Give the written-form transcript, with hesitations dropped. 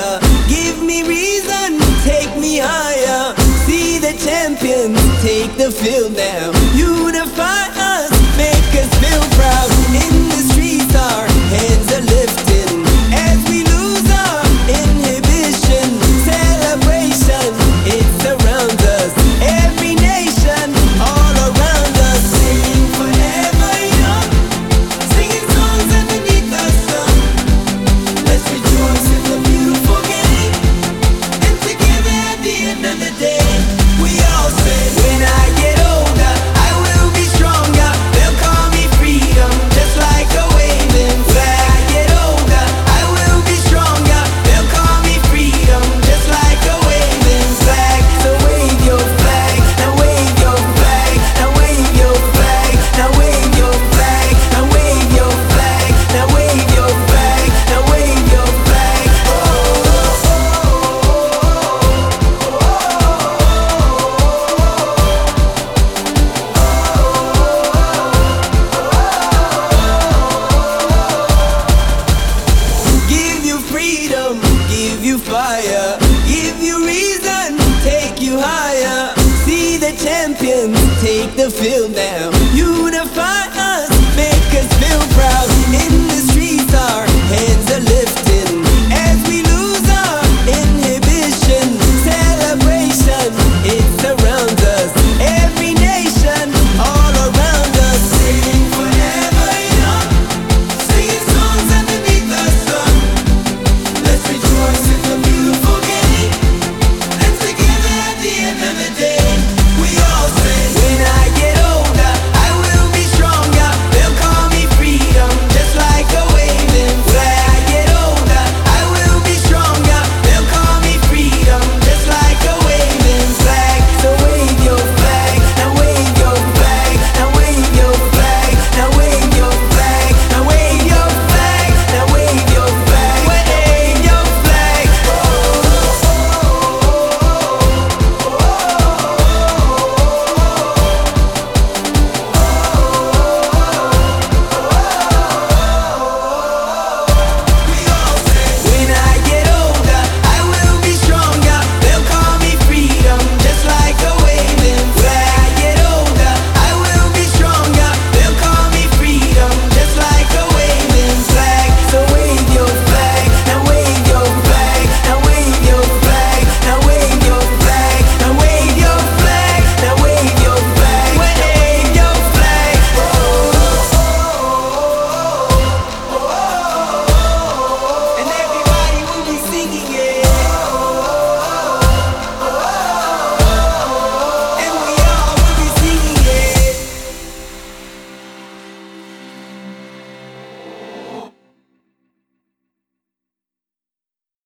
fire. Give me reason, take me higher. See the champions take the field now. Unify us, make us feel proud. In the streets our hands are lifting as we lose our inhibition. Celebration, it surrounds us. Every nation, all around us. Singing forever young, singing songs underneath the sun. Let's rejoice in the beautiful game, and together at the end of the day, we all say, when I get older, I will be stronger. They'll call me freedom, just like a waving flag. I get older, I will be stronger. They'll call me freedom, just like a waving flag. So wave your flag, now wave your flag, now wave your flag, now wave your flag, now wave your flag, now wave your flag, now wave your flag. Give you freedom, give you fire, give you reason, take you higher. See the champions take the field now.